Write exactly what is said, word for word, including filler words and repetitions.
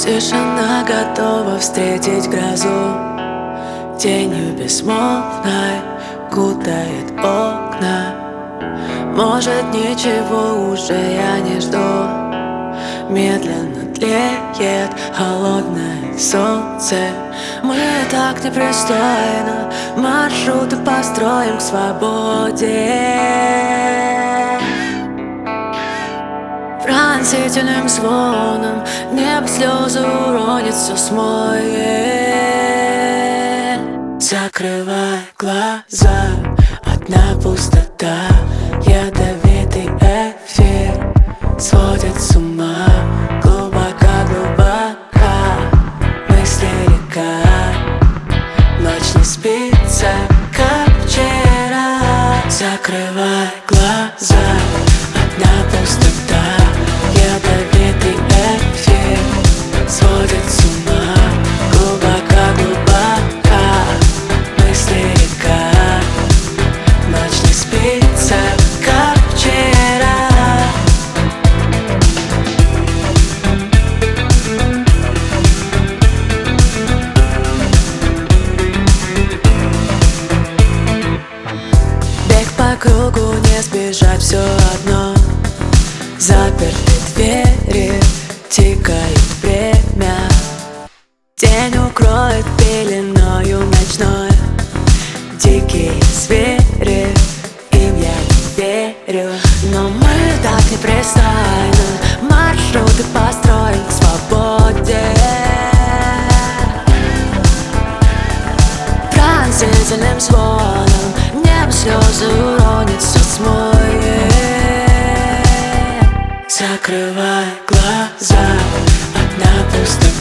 Тишина готова встретить грозу. Тенью бессмолвной кутает окна. Может, ничего уже я не жду. Медленно тлеет холодное солнце. Мы так непристойно маршруты построим к свободе. Пронзительным звоном небо слезы уронит, все смоет. Закрывай глаза, одна пустота. Ядовитый эфир сводит с ума. Глубоко-глубоко мысли река. Ночь не спится, как вчера. Закрывай глаза, одна пустота. Ядовитый эфир сводит с ума. Глубоко-глубоко мысли река. Ночь не спится, как вчера. Бег по кругу, не сбежать, все одно. Заперты двери, тикает время. День укроет пеленою ночной. Дикие звери, им я не верю. Но мы так непристойно маршруты построим к свободе. Пронзительным звоном небо слезы уронит, все смоет. Закрывай глаза, одна пустота.